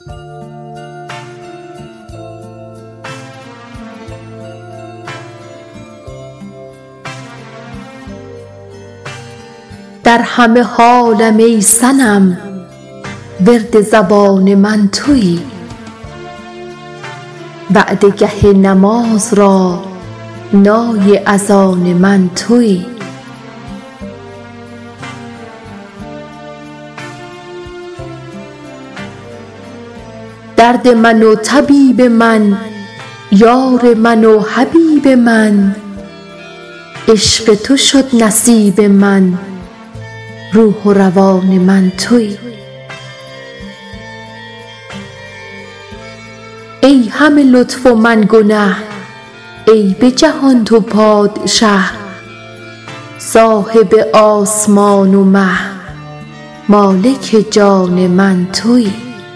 در همه حالم ای صنم ورد زبان من تویی، وعده گه نماز را نای اذان من تویی. درد من و طبیب من، یار من و حبیب من، عشق تو شد نصیب من، روح و روان من تویی. ای همه لطف و من گنه، ای به جهان تو پادشه، صاحب آسمان و مه، مالک جان من تویی.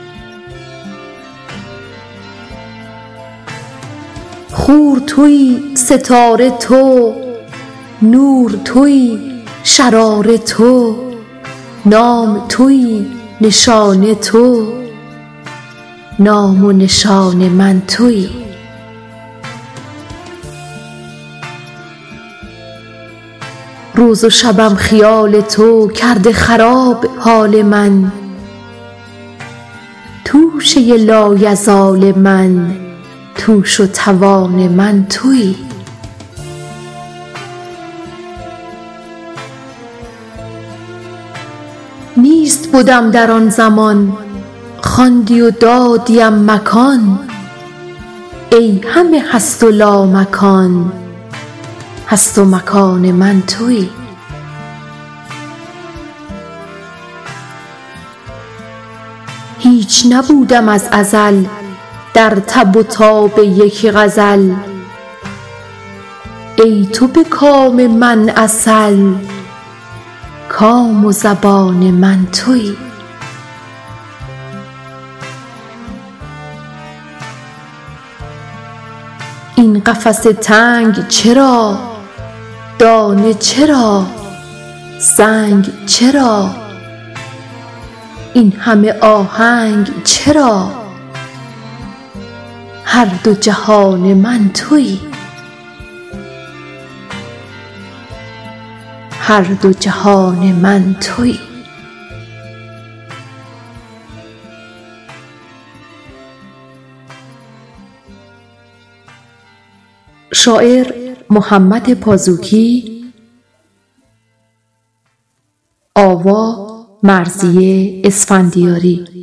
خور تویی، ستاره تو، نور تویی، شرار تو، نام تویی، نشان تو، نام و نشان من تویی. روز و شبم خیال تو کرده خراب حال من، توشه لایزال من، توش و توان من تویی. نیست بدم در آن زمان، خواندی و دادیم مکان، ای همه هست و لامکان، هست و مکان من تویی. هیچ نبودم از ازل در تب و تاب یک غزل، ای تو به کام من عسل، کام و زبان من تویی. این قفس تنگ چرا؟ دانه چرا؟ سنگ چرا؟ این همه آهنگ چرا؟ هر دو جهان من تویی. هر دو جهان من تویی. شاعر محمد پازوکی، آوا مرضیه اسفندیاری.